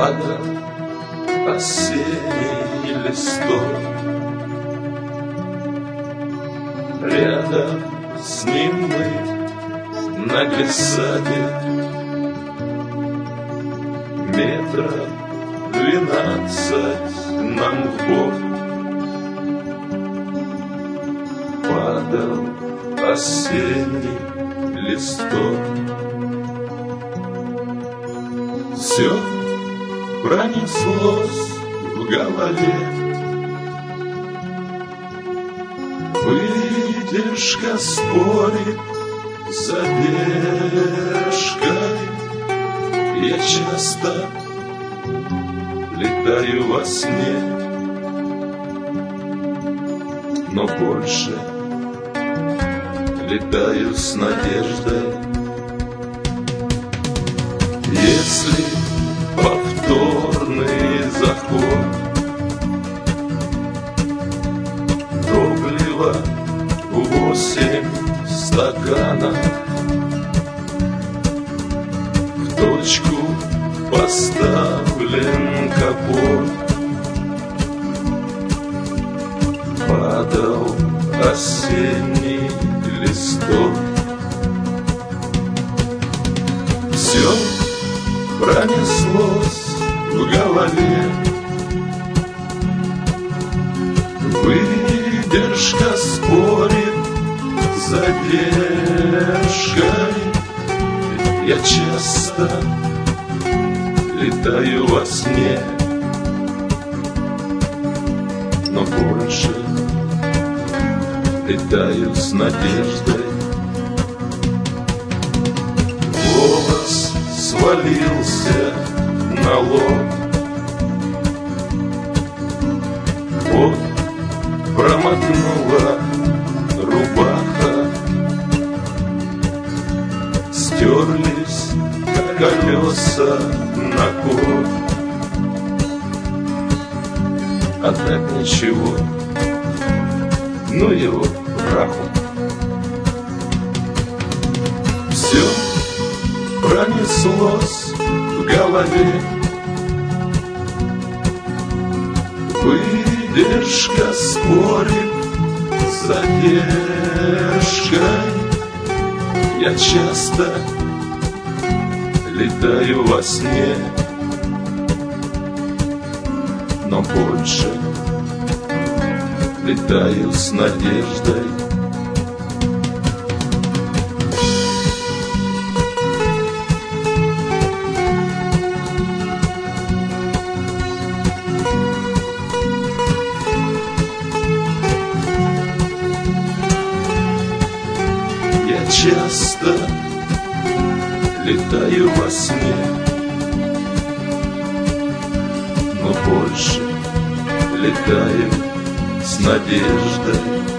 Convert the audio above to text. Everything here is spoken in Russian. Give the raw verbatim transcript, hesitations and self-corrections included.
Падал осенний листок, рядом с ним мы на глиссаде метров двенадцать нам в бок. Падал осенний листок. Все пронеслось в голове. Выдержка спорит с задержкой. Я часто летаю во сне, но больше летаю с надеждой. Если повторный заход, топлива восемь стаканов, в точку поставлен капот. Падал осенний листок. Все пронеслось в голове. Выдержка спорит с задержкой. Я часто летаю во сне, но больше летаю с надеждой. Волос свалился на лоб, вот промокнула рубаха, стерлись колеса на код. А так ничего, ну его праху. Все пронеслось в голове. Выдержка спорит с задержкой. Я часто летаю во сне, но больше летаю с надеждой. Я часто летаю во сне, но больше летаю с надеждой.